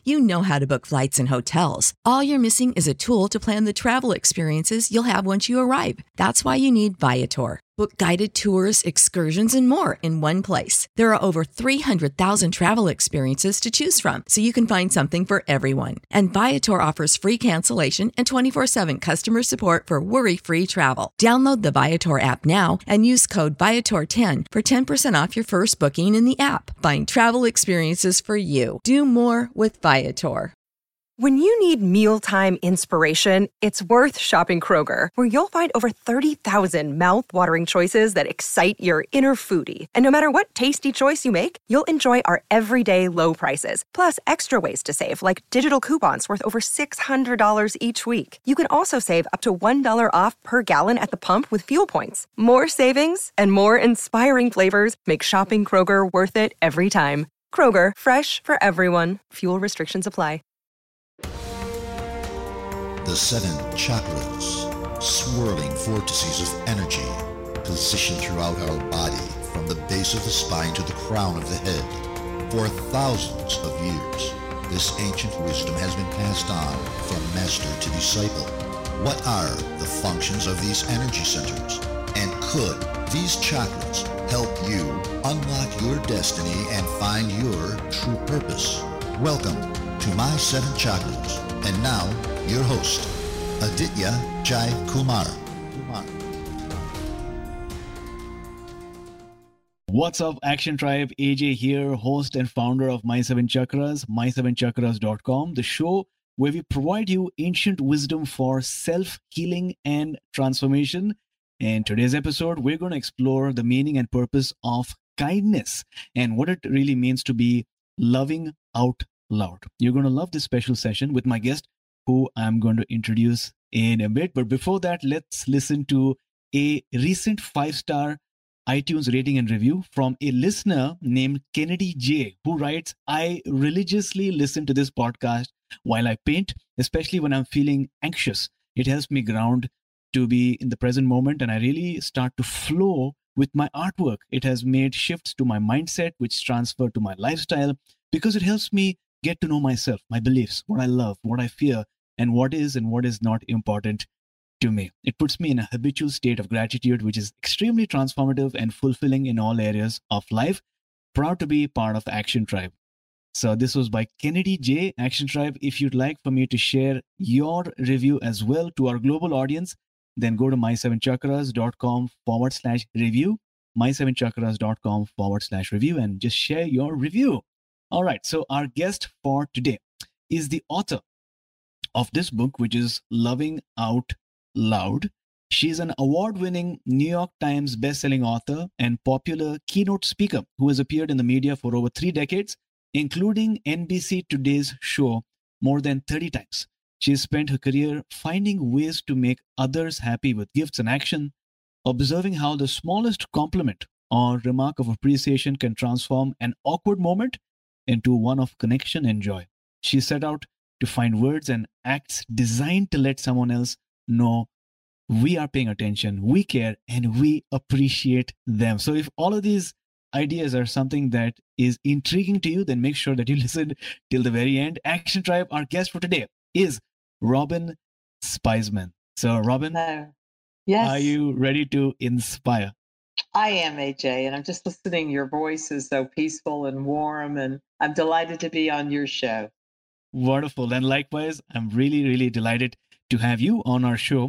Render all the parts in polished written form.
You know how to book flights and hotels. All you're missing is a tool to plan the travel experiences you'll have once you arrive. That's why you need Viator. Book guided tours, excursions, and more in one place. There are over 300,000 travel experiences to choose from, so you can find something for everyone. And Viator offers free cancellation and 24/7 customer support for worry-free travel. Download the Viator app now and use code Viator10 for 10% off your first booking in the app. Find travel experiences for you. Do more with Viator. When you need mealtime inspiration, it's worth shopping Kroger, where you'll find over 30,000 mouth-watering choices that excite your inner foodie. And no matter what tasty choice you make, you'll enjoy our everyday low prices, plus extra ways to save, like digital coupons worth over $600 each week. You can also save up to $1 off per gallon at the pump with fuel points. More savings and more inspiring flavors make shopping Kroger worth it every time. Kroger, fresh for everyone. Fuel restrictions apply. The 7 chakras, swirling vortices of energy, positioned throughout our body from the base of the spine to the crown of the head. For thousands of years, this ancient wisdom has been passed on from master to disciple. What are the functions of these energy centers? And could these chakras help you unlock your destiny and find your true purpose? Welcome to My 7 Chakras. And now, your host, Aditya Jai Kumar. What's up, Action Tribe? AJ here, host and founder of My 7 Chakras, my7chakras.com, the show where we provide you ancient wisdom for self-healing and transformation. In today's episode, we're going to explore the meaning and purpose of kindness and what it really means to be loving out loud. You're going to love this special session with my guest, who I'm going to introduce in a bit. But before that, let's listen to a recent 5-star iTunes rating and review from a listener named Kennedy J, who writes, I religiously listen to this podcast while I paint, especially when I'm feeling anxious. It helps me ground to be in the present moment, and I really start to flow with my artwork. It has made shifts to my mindset, which transfer to my lifestyle, because it helps me get to know myself, my beliefs, what I love, what I fear, and what is not important to me. It puts me in a habitual state of gratitude, which is extremely transformative and fulfilling in all areas of life. Proud to be part of Action Tribe. So this was by Kennedy J. Action Tribe. If you'd like for me to share your review as well to our global audience, then go to my7chakras.com/review, my7chakras.com/review, and just share your review. All right. So our guest for today is the author of this book, which is Loving Out Loud. She's an award-winning New York Times best-selling author and popular keynote speaker who has appeared in the media for over 3 decades, including NBC Today's show more than 30 times. She has spent her career finding ways to make others happy with gifts and action, observing how the smallest compliment or remark of appreciation can transform an awkward moment into one of connection and joy. She set out to find words and acts designed to let someone else know we are paying attention, we care, and we appreciate them. So if all of these ideas are something that is intriguing to you, then make sure that you listen till the very end. Action Tribe, our guest for today is Robin Spiesman. So Robin, Hello. Yes. Are you ready to inspire? I am, AJ, and I'm just listening. Your voice is so peaceful and warm, and I'm delighted to be on your show. Wonderful. And likewise, I'm really, really delighted to have you on our show.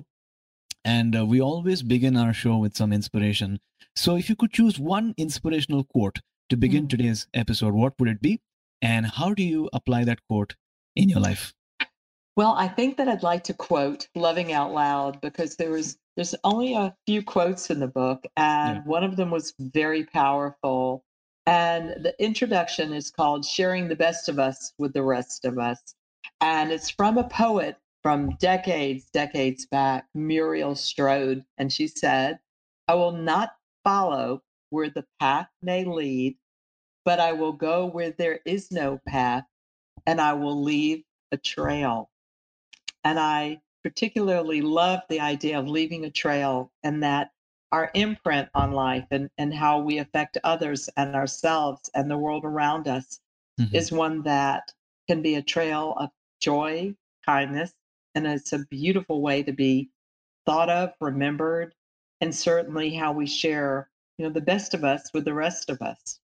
And we always begin our show with some inspiration. So if you could choose one inspirational quote to begin today's episode, what would it be? And how do you apply that quote in your life? Well, I think that I'd like to quote Loving Out Loud, because there's only a few quotes in the book, and one of them was very powerful. And the introduction is called Sharing the Best of Us with the Rest of Us. And it's from a poet from decades back, Muriel Strode. And she said, I will not follow where the path may lead, but I will go where there is no path, and I will leave a trail. And I particularly love the idea of leaving a trail, and that our imprint on life and how we affect others and ourselves and the world around us is one that can be a trail of joy, kindness, and it's a beautiful way to be thought of, remembered, and certainly how we share, the best of us with the rest of us.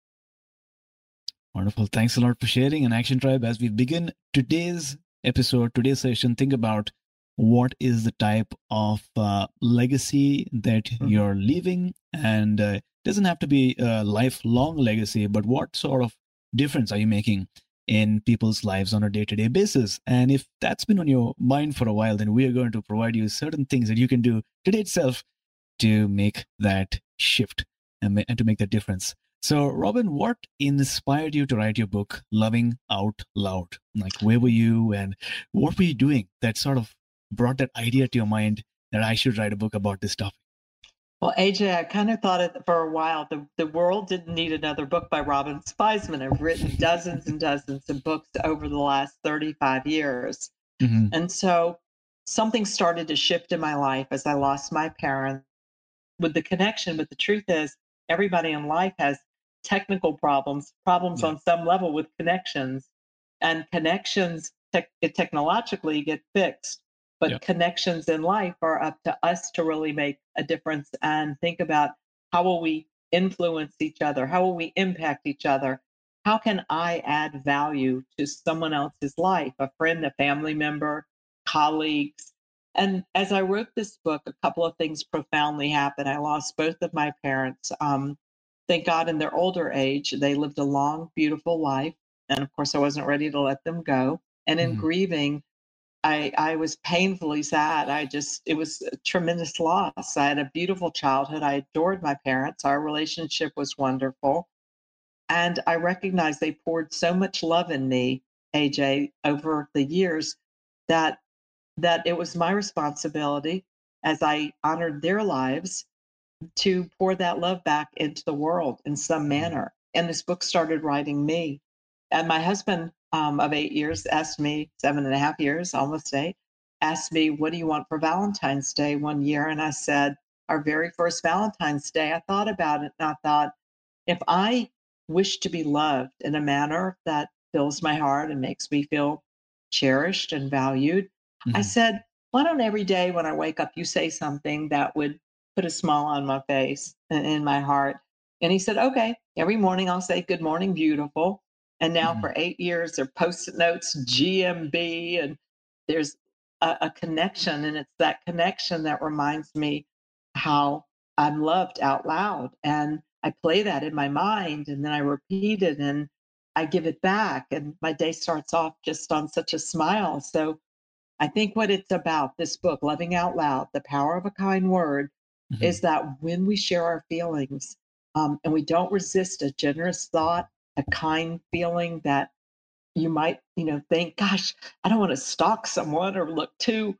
Wonderful. Thanks a lot for sharing. And Action Tribe, as we begin today's episode, today's session, think about what is the type of legacy that you're leaving. And it doesn't have to be a lifelong legacy, but what sort of difference are you making in people's lives on a day-to-day basis? And if that's been on your mind for a while, then we are going to provide you certain things that you can do today itself to make that shift and to make that difference. So, Robin, what inspired you to write your book, Loving Out Loud? Like, where were you and what were you doing that sort of brought that idea to your mind that I should write a book about this topic? Well, AJ, I kind of thought it for a while. The world didn't need another book by Robin Spiesman. I've written dozens and dozens of books over the last 35 years. And so something started to shift in my life as I lost my parents with the connection. But the truth is, everybody in life has technical problems on some level with connections, and connections technologically get fixed. But connections in life are up to us to really make a difference and think about how will we influence each other? How will we impact each other? How can I add value to someone else's life, a friend, a family member, colleagues? And as I wrote this book, a couple of things profoundly happened. I lost both of my parents. Thank God in their older age, they lived a long, beautiful life. And of course, I wasn't ready to let them go. And in grieving, I was painfully sad. It was a tremendous loss. I had a beautiful childhood. I adored my parents. Our relationship was wonderful. And I recognized they poured so much love in me, AJ, over the years that it was my responsibility, as I honored their lives, to pour that love back into the world in some manner. And this book started writing me. And my husband of 8 years asked me, 7.5 years, almost 8, asked me, what do you want for Valentine's Day one year? And I said, our very first Valentine's Day, I thought about it and I thought, if I wish to be loved in a manner that fills my heart and makes me feel cherished and valued, I said, why don't every day when I wake up, you say something that would put a smile on my face and in my heart? And he said, okay, every morning I'll say, good morning, beautiful. And now for 8 years, there are Post-it notes, GMB, and there's a connection. And it's that connection that reminds me how I'm loved out loud. And I play that in my mind, and then I repeat it, and I give it back. And my day starts off just on such a smile. So I think what it's about, this book, Loving Out Loud, The Power of a Kind Word, is that when we share our feelings and we don't resist a generous thought, a kind feeling that you might, think, gosh, I don't want to stalk someone or look too,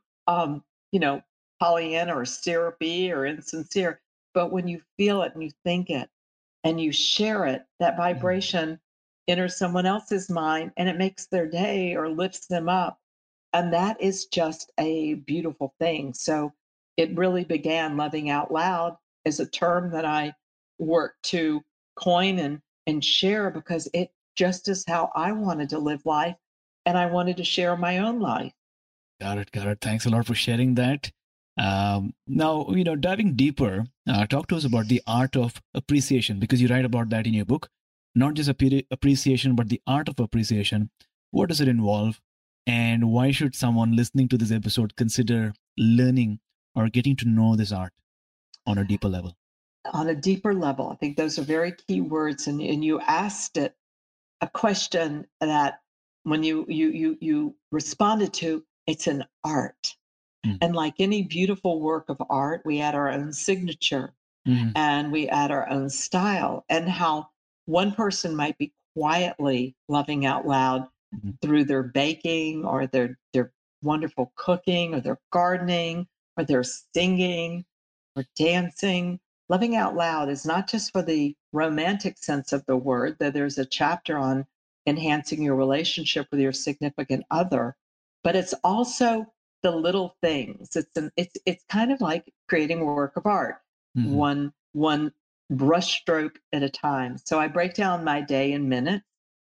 Pollyanna or syrupy or insincere. But when you feel it and you think it and you share it, that vibration enters someone else's mind and it makes their day or lifts them up. And that is just a beautiful thing. So it really began, Loving Out Loud as a term that I worked to coin and share, because it just is how I wanted to live life. And I wanted to share my own life. Got it. Thanks a lot for sharing that. Now, diving deeper, talk to us about the art of appreciation, because you write about that in your book. Not just appreciation, but the art of appreciation. What does it involve? And why should someone listening to this episode consider learning or getting to know this art on a deeper level? On a deeper level, I think those are very key words. And you asked it a question that when you responded to, it's an art. And like any beautiful work of art, we add our own signature and we add our own style, and how one person might be quietly loving out loud through their baking or their wonderful cooking or their gardening or their singing or dancing. Loving out loud is not just for the romantic sense of the word, though there's a chapter on enhancing your relationship with your significant other, but it's also the little things. It's kind of like creating a work of art, one brush stroke at a time. So I break down my day in minutes.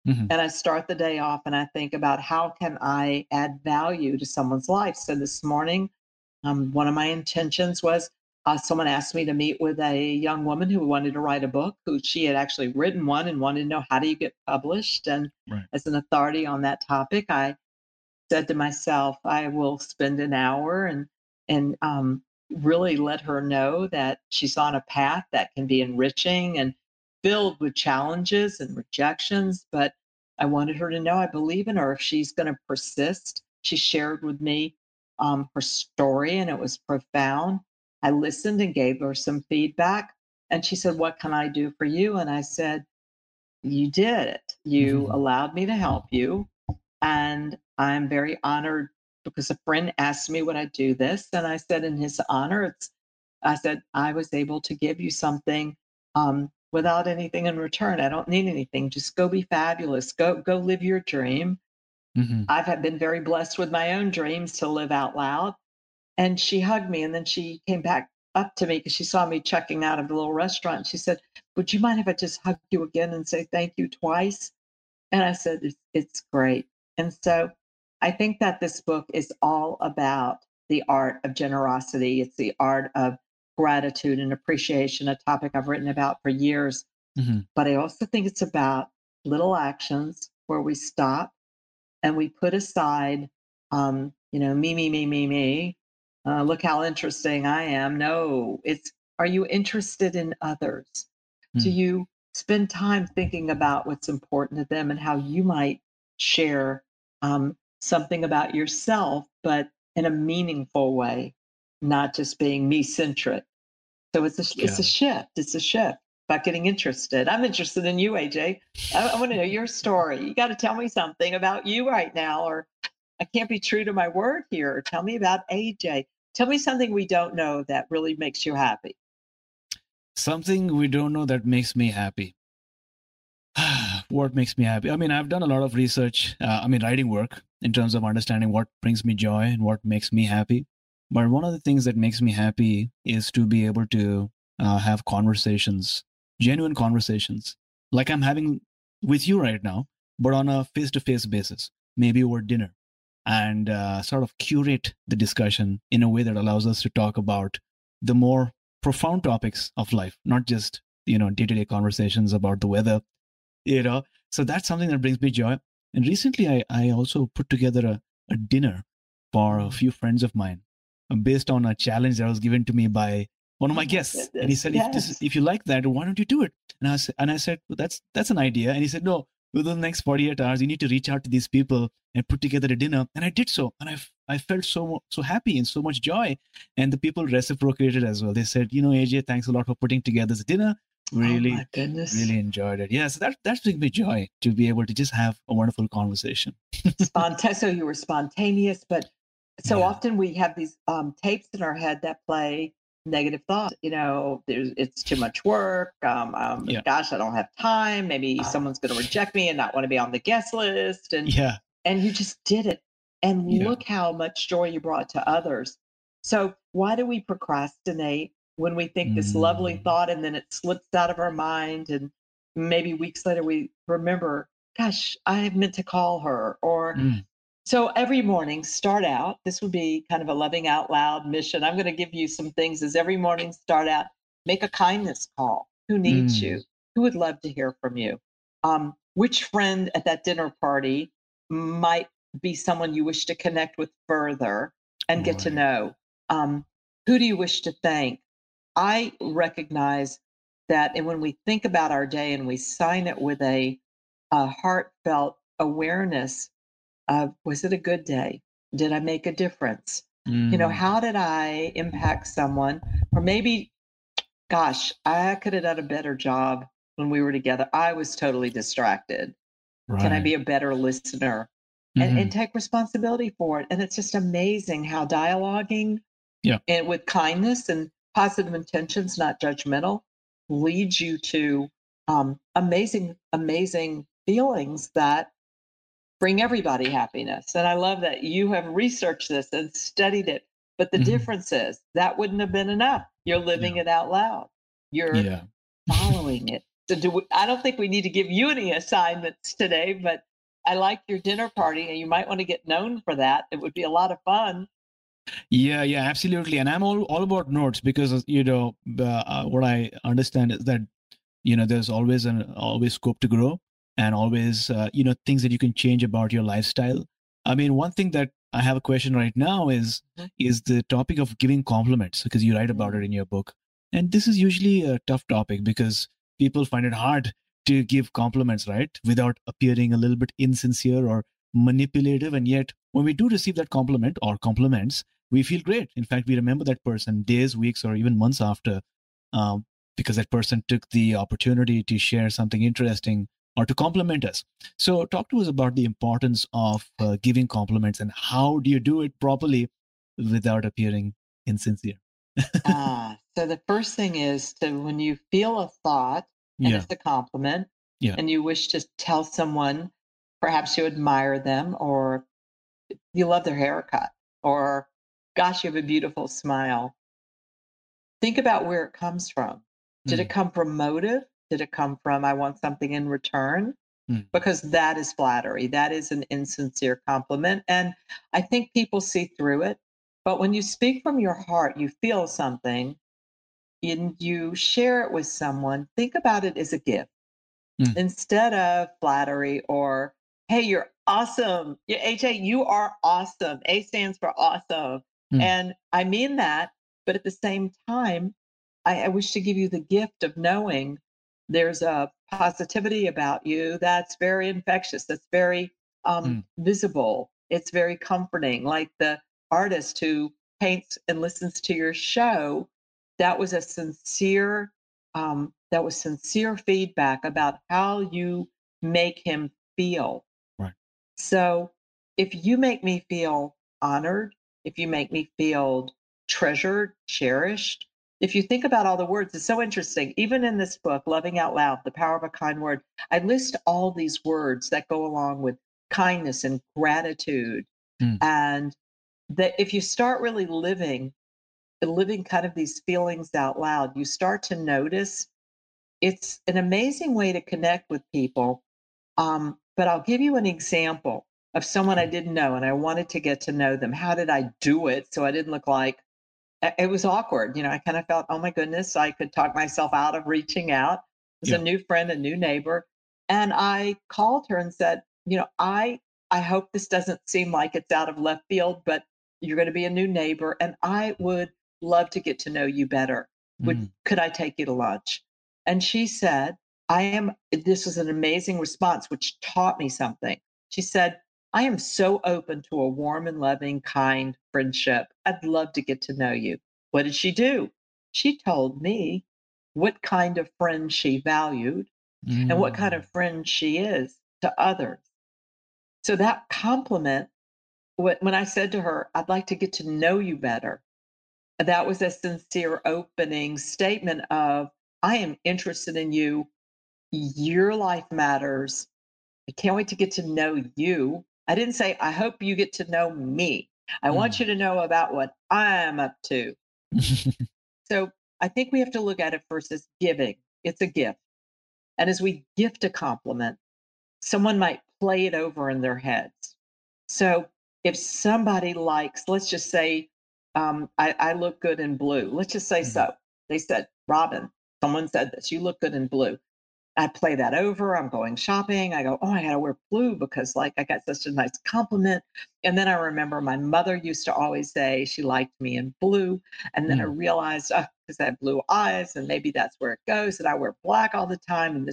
Mhm. And I start the day off and I think about how can I add value to someone's life. So this morning, one of my intentions was someone asked me to meet with a young woman who wanted to write a book, who she had actually written one and wanted to know, how do you get published? And Right. as an authority on that topic, I said to myself, I will spend an hour and really let her know that she's on a path that can be enriching and filled with challenges and rejections. But I wanted her to know I believe in her if she's going to persist. She shared with me her story, and it was profound. I listened and gave her some feedback. And she said, "What can I do for you?" And I said, "You did it. You Mhm. allowed me to help you. And I'm very honored because a friend asked me would I do this. And I said, in his honor, I said, I was able to give you something without anything in return. I don't need anything. Just go be fabulous. Go live your dream. Mhm. Been very blessed with my own dreams to live out loud." And she hugged me, and then she came back up to me because she saw me checking out of the little restaurant. She said, "Would you mind if I just hug you again and say thank you twice?" And I said, it's great. And so I think that this book is all about the art of generosity. It's the art of gratitude and appreciation, a topic I've written about for years. Mhm. But I also think it's about little actions where we stop and we put aside, me. Look how interesting I am. No, it's, are you interested in others? Do Mm. you spend time thinking about what's important to them and how you might share something about yourself, but in a meaningful way, not just being me centric? So it's a Yeah. shift. It's a shift about getting interested. I'm interested in you, AJ. I want to know your story. You got to tell me something about you right now, or I can't be true to my word here. Tell me about AJ. Tell me something we don't know that really makes you happy. Something we don't know that makes me happy. What makes me happy? I mean, I've done a lot of research, writing work in terms of understanding what brings me joy and what makes me happy. But one of the things that makes me happy is to be able to have conversations, genuine conversations, like I'm having with you right now, but on a face to face basis, maybe over dinner, and sort of curate the discussion in a way that allows us to talk about the more profound topics of life, not just, day to day conversations about the weather, so that's something that brings me joy. And recently I also put together a dinner for a Mm. few friends of mine, based on a challenge that was given to me by one of Oh my my guests. And he goodness. said, Yes. if you like that, why don't you do it? And I said, well, that's an idea. And he said, no, within the next 48 hours you need to reach out to these people and put together a dinner. And I did so, and I felt so happy and so much joy. And the people reciprocated as well. They said, AJ, thanks a lot for putting together this dinner. Oh Really, my goodness. really enjoyed it. Yeah, so that brings me joy to be able to just have a wonderful conversation. So you were spontaneous, but so Yeah, often we have these tapes in our head that play negative thoughts. It's too much work. yeah, Gosh, I don't have time. Maybe someone's going to reject me and not want to be on the guest list. yeah, And you just did it. And yeah. look how much joy you brought to others. So why do we procrastinate when we think this lovely Mm, thought and then it slips out of our mind, and maybe weeks later we remember, gosh, I meant to call her? Or mm, so every morning, start out. This would be kind of a loving out loud mission. I'm going to give you some things as every morning, start out, make a kindness call. Who needs mm. you? Who would love to hear from you? Which friend at that dinner party might be someone you wish to connect with further and get to Right. know? Um, who do you wish to thank? I recognize that, and when we think about our day and we sign it with a heartfelt awareness of, was it a good day? Did I make a difference? Mm, How did I impact someone? Or maybe, gosh, I could have done a better job when we were together. I was totally distracted. Can I right. be a better listener? And Hmm. take responsibility for it. And it's just amazing how dialoguing Yeah. and with kindness and positive intentions, not judgmental, leads you to amazing, amazing feelings that bring everybody happiness. And I love that you have researched this and studied it. But the Hmm. difference is that wouldn't have been enough. You're living Yeah. it out loud. You're Yeah. following it. So I don't think we need to give you any assignments today, but I like your dinner party, and you might want to get known for that. It would be a lot of fun. Yeah, absolutely. And I'm all about notes because, what I understand is that, there's always scope to grow, and always, things that you can change about your lifestyle. I mean, one thing that I have a question right now is the topic of giving compliments, because you write about it in your book. And this is usually a tough topic because people find it hard to give compliments, right? Without appearing a little bit insincere or manipulative. And yet, when we do receive that compliment or compliments, we feel great. In fact, we remember that person days, weeks, or even months after, because that person took the opportunity to share something interesting or to compliment us. So, talk to us about the importance of giving compliments, and how do you do it properly without appearing insincere? So the first thing is to, when you feel a thought and Yeah. it's a compliment, Yeah. and you wish to tell someone, perhaps you admire them, or you love their haircut, or gosh, you have a beautiful smile. Think about where it comes from. Did it come from motive? Did it come from, I want something in return? Mm. Because that is flattery. That is an insincere compliment. And I think people see through it. But when you speak from your heart, you feel something and you share it with someone, think about it as a gift Mm. instead of flattery or, hey, you're awesome. Yeah, AJ, you are awesome. A stands for awesome. Mm. And I mean that. But at the same time, I wish to give you the gift of knowing there's a positivity about you that's very infectious, that's very visible. It's very comforting. Like the artist who paints and listens to your show, that was a sincere feedback about how you make him feel. Right. So if you make me feel honored, if you make me feel treasured, cherished, if you think about all the words, it's so interesting. Even in this book, Loving Out Loud, The Power of a Kind Word, I list all these words that go along with kindness and gratitude. Mm. And that if you start really living kind of these feelings out loud, you start to notice it's an amazing way to connect with people. But I'll give you an example of someone I didn't know and I wanted to get to know them. How did I do it so I didn't look like it was awkward? I kind of felt, oh my goodness, I could talk myself out of reaching out. It was a new friend, a new neighbor. And I called her and said, I hope this doesn't seem like it's out of left field, but you're going to be a new neighbor and I would love to get to know you better. Could I take you to lunch? And she said, this was an amazing response, which taught me something. She said, I am so open to a warm and loving, kind friendship. I'd love to get to know you. What did she do? She told me what kind of friend she valued and what kind of friend she is to others. So that compliment, when I said to her, I'd like to get to know you better, that was a sincere opening statement of, I am interested in you. Your life matters. I can't wait to get to know you. I didn't say, I hope you get to know me. I want you to know about what I'm up to. So I think we have to look at it first as giving. It's a gift. And as we gift a compliment, someone might play it over in their heads. So if somebody likes, let's just say, I look good in blue. Let's just say so. They said, Robin, someone said this, you look good in blue. I play that over. I'm going shopping. I go, oh, I got to wear blue because like I got such a nice compliment. And then I remember my mother used to always say she liked me in blue. And then I realized, because I have blue eyes and maybe that's where it goes. And I wear black all the time. And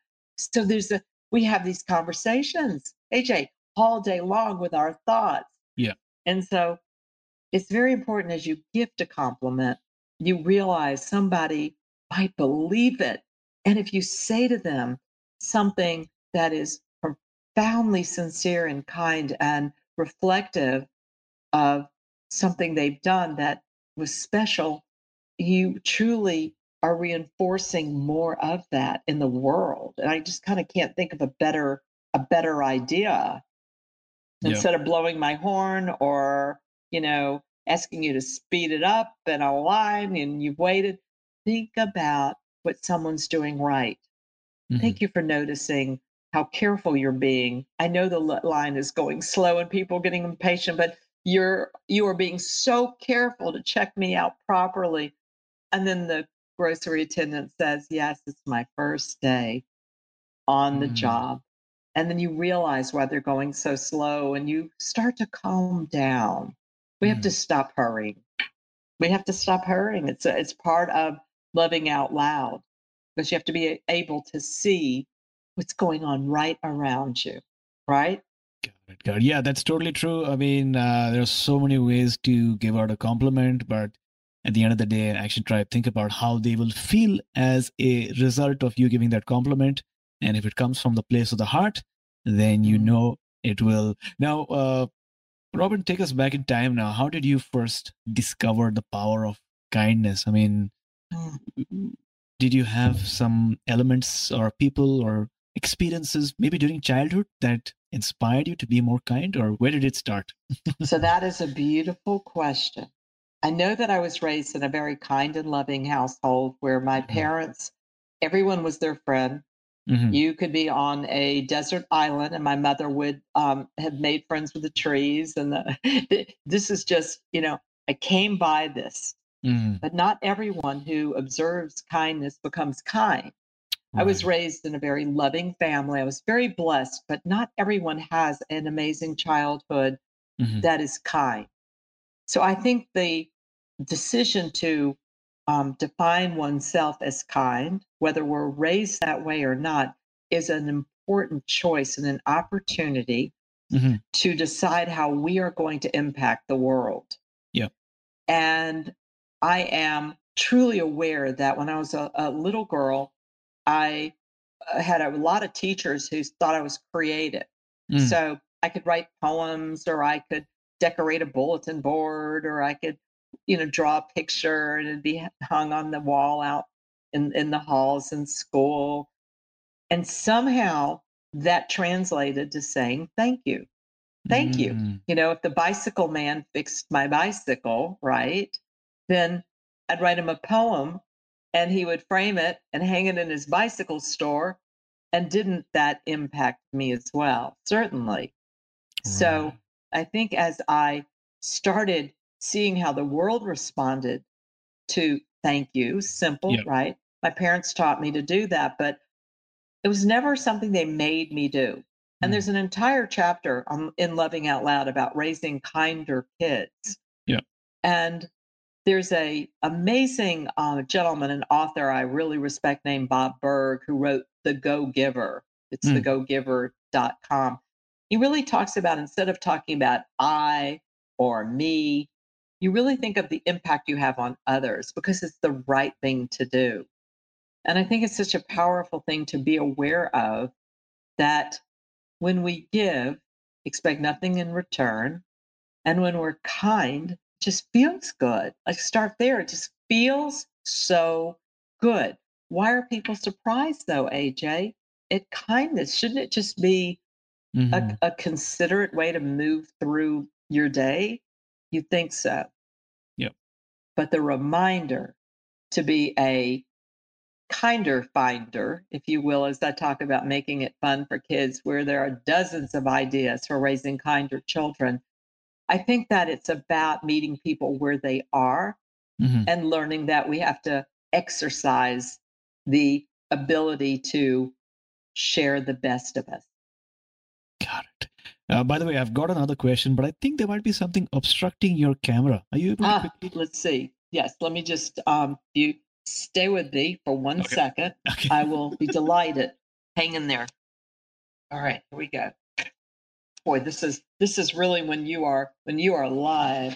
we have these conversations, AJ, all day long with our thoughts. Yeah. And so it's very important as you gift a compliment, you realize somebody might believe it. And if you say to them something that is profoundly sincere and kind and reflective of something they've done that was special, you truly are reinforcing more of that in the world. And I just kind of can't think of a better idea. Instead of blowing my horn or, asking you to speed it up in a line and you've waited, think about what someone's doing right. Thank you for noticing how careful you're being. I know the line is going slow and people are getting impatient, but you are being so careful to check me out properly. And then the grocery attendant says, yes, it's my first day on the job. And then you realize why they're going so slow and you start to calm down. We have to stop hurrying. We have to stop hurrying. It's part of loving out loud, because you have to be able to see what's going on right around you, right? Got it. Yeah, that's totally true. I mean, there are so many ways to give out a compliment, but at the end of the day, Action Tribe, think about how they will feel as a result of you giving that compliment. And if it comes from the place of the heart, then you know it will. Now, Robin, take us back in time now. How did you first discover the power of kindness? I mean, did you have some elements or people or experiences maybe during childhood that inspired you to be more kind, or where did it start? So that is a beautiful question. I know that I was raised in a very kind and loving household where my parents, everyone was their friend. You could be on a desert island and my mother would have made friends with the trees. And this is just, I came by this. But not everyone who observes kindness becomes kind. Right. I was raised in a very loving family. I was very blessed, but not everyone has an amazing childhood that is kind. So I think the decision to define oneself as kind, whether we're raised that way or not, is an important choice and an opportunity to decide how we are going to impact the world. Yeah. And I am truly aware that when I was a little girl, I had a lot of teachers who thought I was creative. So I could write poems, or I could decorate a bulletin board, or I could, draw a picture and it'd be hung on the wall out in the halls in school. And somehow that translated to saying, thank you. Thank you. If the bicycle man fixed my bicycle, right, then I'd write him a poem and he would frame it and hang it in his bicycle store. And didn't that impact me as well? Certainly. Right. So I think as I started seeing how the world responded to thank you, simple, right? My parents taught me to do that, but it was never something they made me do. And there's an entire chapter in Loving Out Loud about raising kinder kids. Yeah. And there's a amazing gentleman, an author I really respect named Bob Berg, who wrote The Go-Giver. It's thegogiver.com. He really talks about, instead of talking about I or me, you really think of the impact you have on others, because it's the right thing to do. And I think it's such a powerful thing to be aware of, that when we give, expect nothing in return. And when we're kind, it just feels good. Like, start there. It just feels so good. Why are people surprised though, AJ? Kindness, shouldn't it just be a considerate way to move through your day? You think so? Yep. But the reminder to be a kinder finder, if you will, as I talk about making it fun for kids, where there are dozens of ideas for raising kinder children. I think that it's about meeting people where they are and learning that we have to exercise the ability to share the best of us. Got it. By the way, I've got another question, but I think there might be something obstructing your camera. Are you able to quickly? Let's see. Yes, let me just, you stay with me for one second. Okay. I will be delighted. Hang in there. All right, here we go. Boy, this is really when you are live.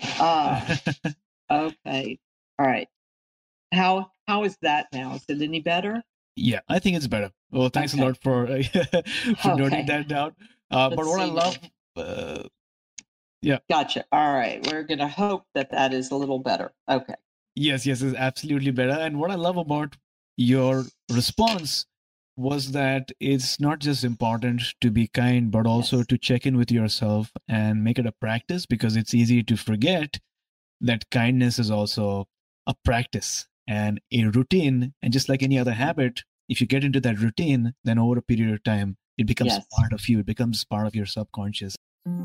Okay. All right. How is that now? Is it any better? Yeah, I think it's better. Well, thanks a lot for noting that down. But what I love, Gotcha. All right. We're going to hope that is a little better. Okay. Yes, it's absolutely better. And what I love about your response was that it's not just important to be kind, but also to check in with yourself and make it a practice, because it's easy to forget that kindness is also a practice and a routine. And just like any other habit, if you get into that routine, then over a period of time, it becomes Yes. part of you. It becomes part of your subconscious.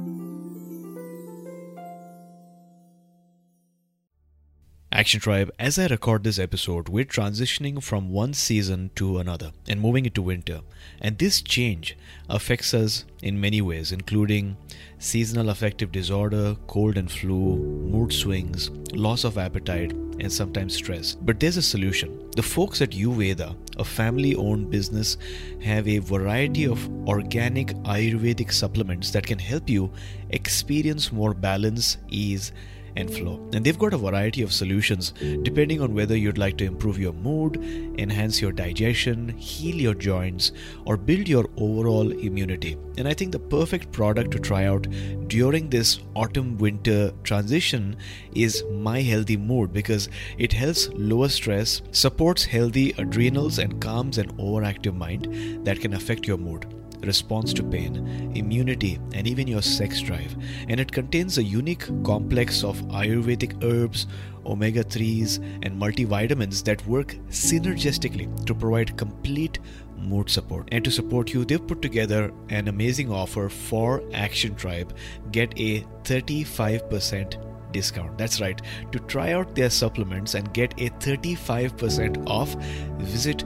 Action Tribe, as I record this episode, we're transitioning from one season to another and moving into winter. And this change affects us in many ways, including seasonal affective disorder, cold and flu, mood swings, loss of appetite, and sometimes stress. But there's a solution. The folks at Ayurveda, a family-owned business, have a variety of organic Ayurvedic supplements that can help you experience more balance, ease, and flow. And they've got a variety of solutions depending on whether you'd like to improve your mood, enhance your digestion, heal your joints, or build your overall immunity. And I think the perfect product to try out during this autumn-winter transition is My Healthy Mood, because it helps lower stress, supports healthy adrenals, and calms an overactive mind that can affect your mood, response to pain, immunity, and even your sex drive. And it contains a unique complex of Ayurvedic herbs, omega-3s, and multivitamins that work synergistically to provide complete mood support. And to support you, they've put together an amazing offer for Action Tribe. Get a 35% discount. That's right. To try out their supplements and get a 35% off, visit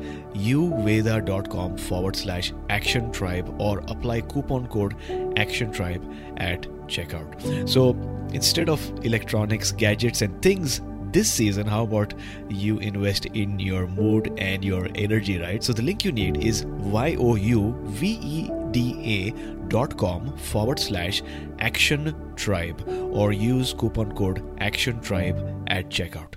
uveda.com/Action Tribe or apply coupon code Action Tribe at checkout. So instead of electronics, gadgets, and things this season, how about you invest in your mood and your energy, right? So the link you need is youveda.com/Action Tribe or use coupon code Action Tribe at checkout.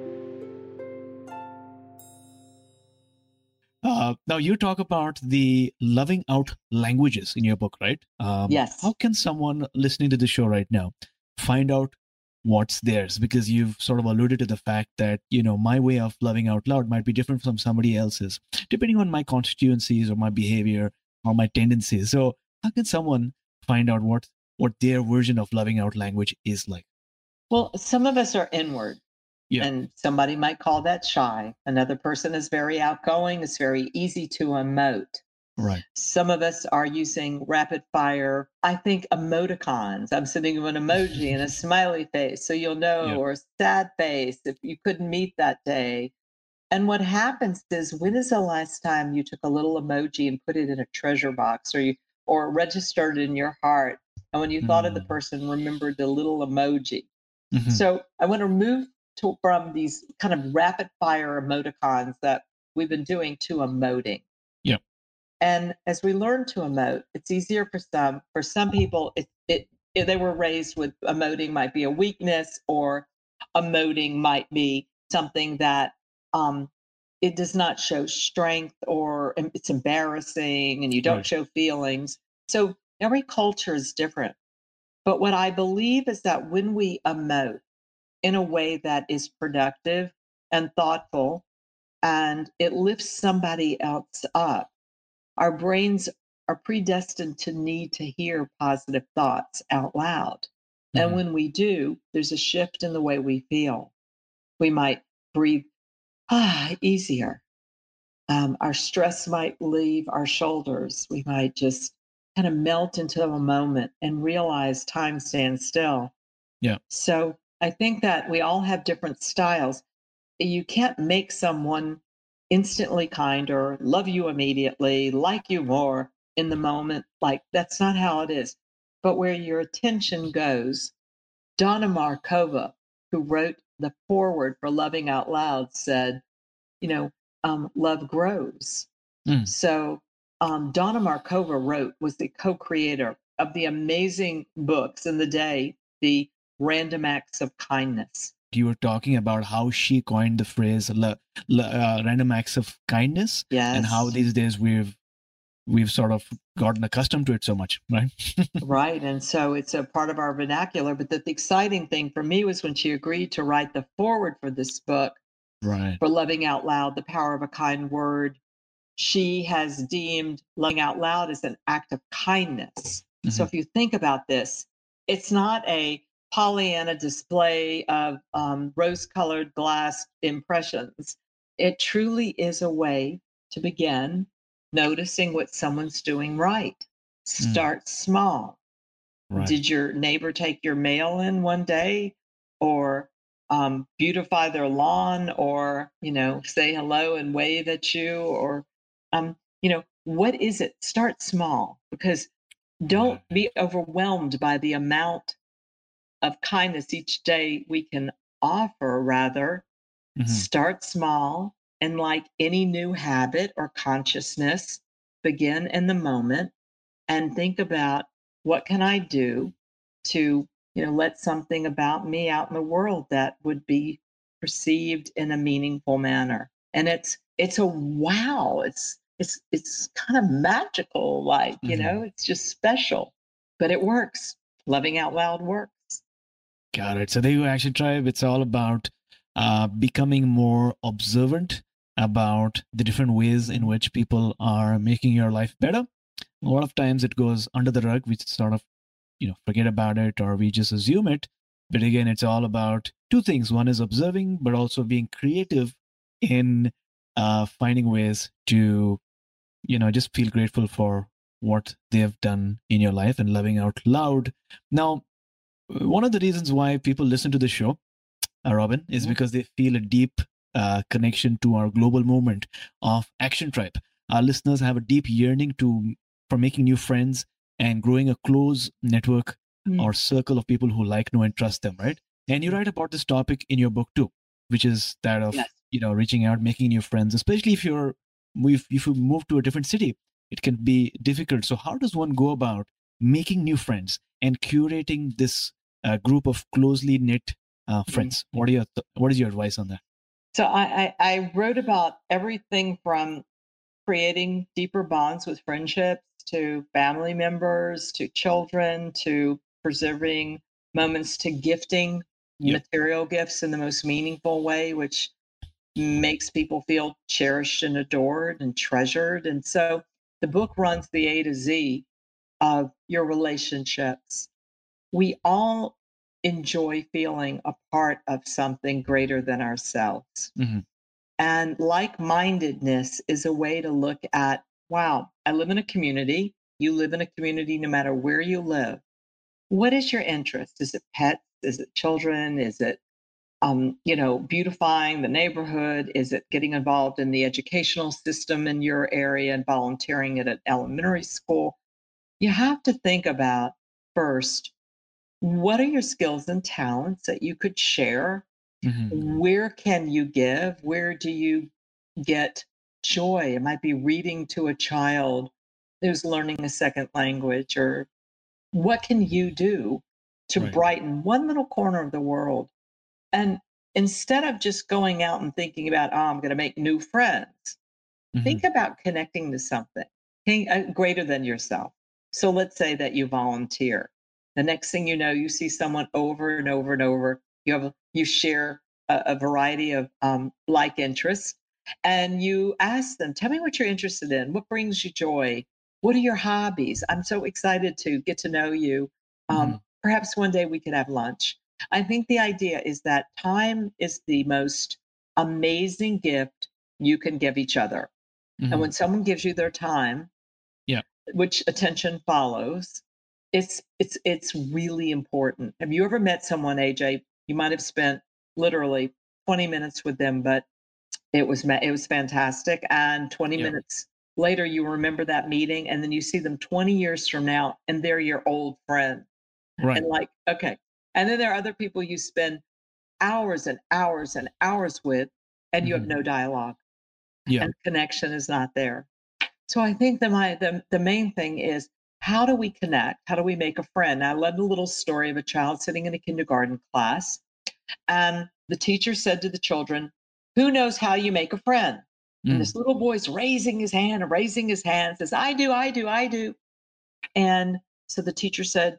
Now you talk about the loving out languages in your book, right? Yes. How can someone listening to the show right now find out what's theirs? Because you've sort of alluded to the fact that, my way of loving out loud might be different from somebody else's, depending on my constituencies or my behavior or my tendencies. So how can someone find out what their version of loving out language is like? Well, some of us are inward. Yeah. And somebody might call that shy. Another person is very outgoing. It's very easy to emote. Right. Some of us are using rapid fire, I think, emoticons. I'm sending you an emoji and a smiley face, so you'll know, Yeah. or a sad face if you couldn't meet that day. And what happens is, when is the last time you took a little emoji and put it in a treasure box, or registered it in your heart? And when you thought of the person, remembered the little emoji. Mhm. So I want to move from these kind of rapid fire emoticons that we've been doing to emoting. Yep. And as we learn to emote, it's easier for some. For some people, they were raised with emoting might be a weakness, or emoting might be something that it does not show strength, or it's embarrassing and you don't Right. show feelings. So every culture is different. But what I believe is that when we emote in a way that is productive and thoughtful, and it lifts somebody else up, our brains are predestined to need to hear positive thoughts out loud. And Mhm. when we do, there's a shift in the way we feel. We might breathe easier. Our stress might leave our shoulders. We might just kind of melt into a moment and realize time stands still. Yeah. So I think that we all have different styles. You can't make someone instantly kinder, love you immediately, like you more in the moment. Like, that's not how it is. But where your attention goes, Donna Markova, who wrote the foreword for Loving Out Loud, said, love grows. Mm. So Donna Markova was the co-creator of the amazing books in the day, the Random Acts of Kindness. You were talking about how she coined the phrase random acts of kindness. Yes. And how these days we've sort of gotten accustomed to it so much, right? Right. And so it's a part of our vernacular. But the exciting thing for me was when she agreed to write the foreword for this book, Right. for Loving Out Loud, The Power of a Kind Word. She has deemed loving out loud as an act of kindness. Mm-hmm. So if you think about this, it's not a Pollyanna display of rose-colored glass impressions. It truly is a way to begin noticing what someone's doing right. Start small. Right. Did your neighbor take your mail in one day, or beautify their lawn, or, say hello and wave at you, or, what is it? Start small, because don't be overwhelmed by the amount of kindness each day we can offer. Rather, start small, and like any new habit or consciousness, begin in the moment and think about, what can I do to, let something about me out in the world that would be perceived in a meaningful manner. And it's a wow. It's kind of magical, like, it's just special, but it works. Loving out loud works. Got it. So there you Action Tribe. It's all about becoming more observant about the different ways in which people are making your life better. A lot of times it goes under the rug. We sort of, forget about it, or we just assume it. But again, it's all about two things. One is observing, but also being creative in finding ways to, just feel grateful for what they have done in your life and loving out loud. Now, one of the reasons why people listen to the show, Robin, is because they feel a deep connection to our global movement of Action Tribe. Our listeners have a deep yearning for making new friends and growing a close network or circle of people who like, know, and trust them, right? And you write about this topic in your book too, which is that of, reaching out, making new friends, especially if you move to a different city, it can be difficult. So how does one go about making new friends and curating this group of closely knit friends? What is your advice on that? So I wrote about everything from creating deeper bonds with friendships, to family members, to children, to preserving moments, to gifting material gifts in the most meaningful way, which makes people feel cherished and adored and treasured. And so the book runs the A to Z of your relationships. We all enjoy feeling a part of something greater than ourselves. And like-mindedness is a way to look at, wow, I live in a community. You live in a community no matter where you live. What is your interest? Is it pets? Is it children? Is it, beautifying the neighborhood? Is it getting involved in the educational system in your area and volunteering at an elementary school? You have to think about first, what are your skills and talents that you could share? Where can you give? Where do you get joy? It might be reading to a child who's learning a second language, or what can you do to brighten one little corner of the world? And instead of just going out and thinking about, I'm going to make new friends, think about connecting to something greater than yourself. So let's say that you volunteer. The next thing you know, you see someone over and over and over. You share a variety of like interests, and you ask them, tell me what you're interested in. What brings you joy? What are your hobbies? I'm so excited to get to know you. Perhaps one day we could have lunch. I think the idea is that time is the most amazing gift you can give each other. And when someone gives you their time, which attention follows, it's really important. Have you ever met someone, AJ? You might have spent literally 20 minutes with them, but it was fantastic. And 20 minutes later, you remember that meeting, and then you see them 20 years from now, and they're your old friend. Right. And like, okay. And then there are other people you spend hours and hours and hours with, and you have no dialogue. And connection is not there. So I think the main thing is, how do we connect? How do we make a friend? Now, I love the little story of a child sitting in a kindergarten class, and the teacher said to the children, who knows how you make a friend? And this little boy's raising his hand, says, I do, I do, I do. And so the teacher said,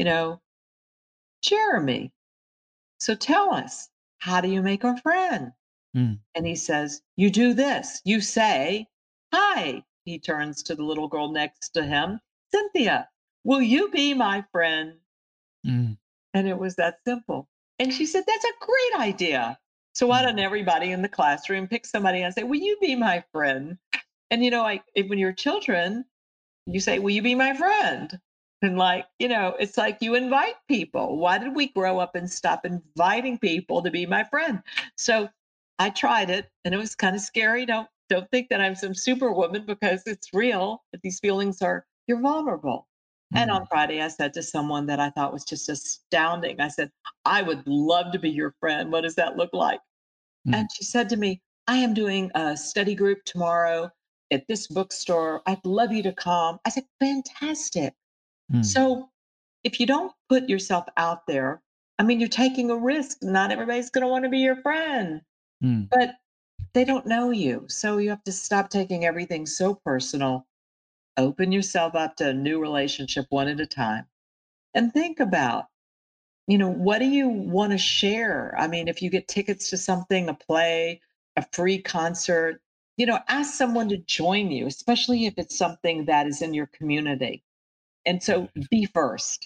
Jeremy, so tell us, how do you make a friend? And he says, you do this. You say, hi. He turns to the little girl next to him, Cynthia, will you be my friend? And it was that simple. And she said, that's a great idea. So why don't everybody in the classroom pick somebody and say, will you be my friend? And, like when you're children, you say, will you be my friend? And it's like you invite people. Why did we grow up and stop inviting people to be my friend? So I tried it and it was kind of scary. Don't think that I'm some superwoman, because it's real. But these feelings you're vulnerable. And on Friday, I said to someone that I thought was just astounding, I said, I would love to be your friend. What does that look like? And she said to me, I am doing a study group tomorrow at this bookstore. I'd love you to come. I said, fantastic. So if you don't put yourself out there, you're taking a risk. Not everybody's going to want to be your friend, but they don't know you. So you have to stop taking everything so personal. Open yourself up to a new relationship one at a time, and think about, what do you want to share? If you get tickets to something, a play, a free concert, ask someone to join you, especially if it's something that is in your community. And so be first,